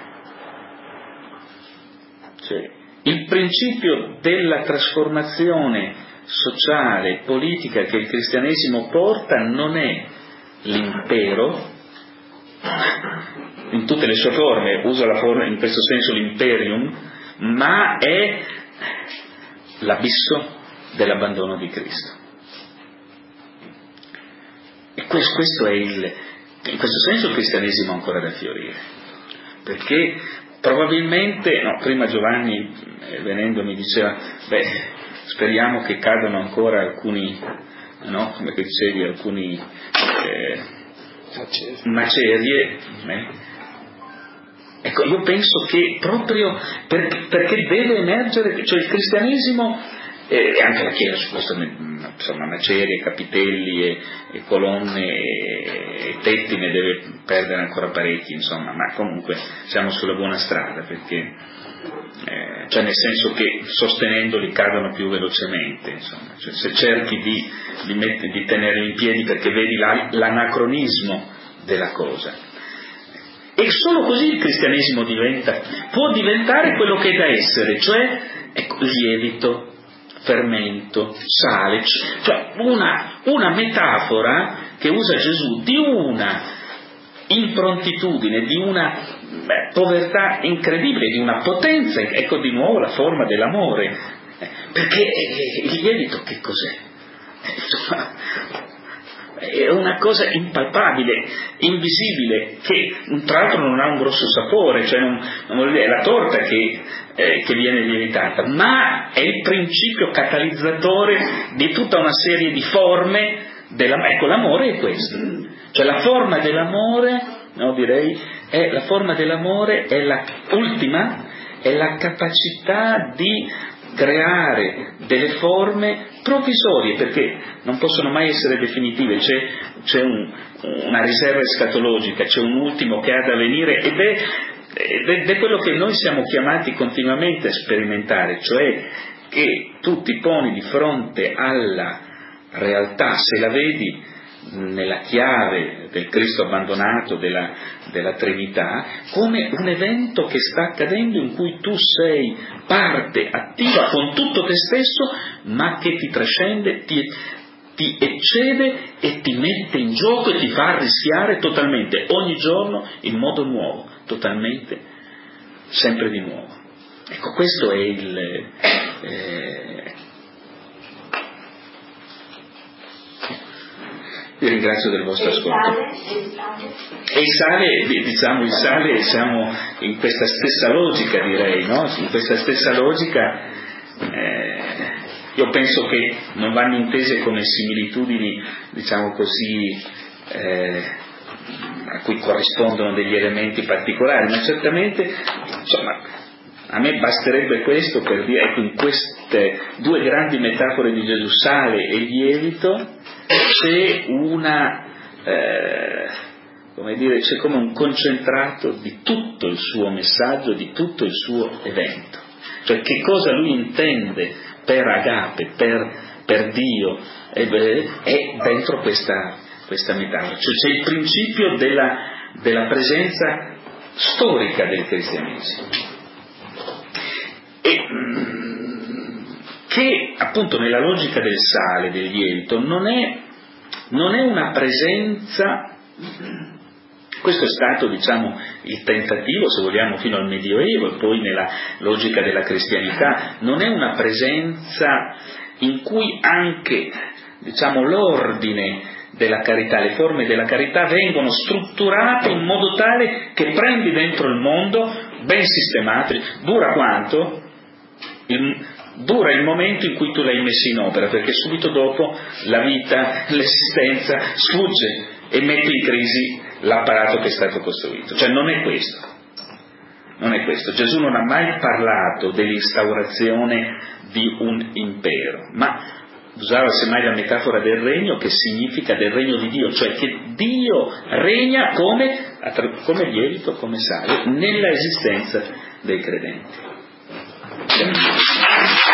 Cioè, il principio della trasformazione sociale, politica che il cristianesimo porta non è l'impero, in tutte le sue forme, usa la forma, in questo senso l'imperium, ma è l'abisso dell'abbandono di Cristo. E questo, questo è il, in questo senso il cristianesimo ha ancora da fiorire, perché probabilmente, no, prima Giovanni eh, venendo mi diceva, beh, speriamo che cadano ancora alcuni, no, come dicevi, alcuni eh, macerie, eh. Ecco, io penso che proprio per, perché deve emergere, cioè il cristianesimo e eh, anche la Chiesa su questo, insomma, macerie, capitelli e, e colonne e, e tetti ne deve perdere ancora parecchi, insomma, ma comunque siamo sulla buona strada, perché eh, cioè nel senso che sostenendoli cadono più velocemente, insomma, cioè se cerchi di, di, mettere, di tenerli in piedi perché vedi la, l'anacronismo della cosa. E solo così il cristianesimo diventa, può diventare quello che è da essere, cioè ecco, lievito, fermento, sale, cioè una, una metafora che usa Gesù di una improntitudine, di una beh, povertà incredibile, di una potenza, ecco di nuovo la forma dell'amore, perché il lievito che cos'è? È una cosa impalpabile, invisibile, che tra l'altro non ha un grosso sapore, cioè non, non vuol dire, è la torta che, eh, che viene lievitata, ma è il principio catalizzatore di tutta una serie di forme della, ecco, l'amore è questo, cioè la forma dell'amore, no, direi, è la forma dell'amore è la ultima, è la capacità di creare delle forme provvisorie, perché non possono mai essere definitive, c'è, c'è un, una riserva escatologica, c'è un ultimo che ha da venire ed è, ed è, ed è quello che noi siamo chiamati continuamente a sperimentare, cioè che tu ti poni di fronte alla realtà, se la vedi nella chiave del Cristo abbandonato, della, della Trinità, come un evento che sta accadendo in cui tu sei parte attiva con tutto te stesso, ma che ti trascende, ti, ti eccede e ti mette in gioco e ti fa rischiare totalmente, ogni giorno in modo nuovo, totalmente, sempre di nuovo. Ecco, questo è il... Eh, vi ringrazio del vostro ascolto. E il sale, diciamo il sale, siamo in questa stessa logica, direi, no? In questa stessa logica, eh, io penso che non vanno intese come similitudini, diciamo così, eh, a cui corrispondono degli elementi particolari, ma certamente, insomma, a me basterebbe questo per dire, ecco, in queste due grandi metafore di Gesù, sale e lievito, c'è una, eh, come dire, c'è come un concentrato di tutto il suo messaggio, di tutto il suo evento. Cioè che cosa lui intende per agape, per, per Dio, è, è dentro questa, questa metafora. Cioè c'è il principio della, della presenza storica del cristianesimo. E, che appunto nella logica del sale, del lievito, non è, non è una presenza, questo è stato, diciamo, il tentativo, se vogliamo, fino al Medioevo e poi nella logica della cristianità, non è una presenza in cui anche, diciamo, l'ordine della carità, le forme della carità vengono strutturate in modo tale che prendi dentro il mondo ben sistemati, dura quanto? Il, dura il momento in cui tu l'hai messo in opera, perché subito dopo la vita, l'esistenza sfugge e mette in crisi l'apparato che è stato costruito. Cioè non è questo, non è questo. Gesù non ha mai parlato dell'instaurazione di un impero, ma usava semmai la metafora del regno, che significa del regno di Dio, cioè che Dio regna come, come lievito, come sale, nella esistenza dei credenti.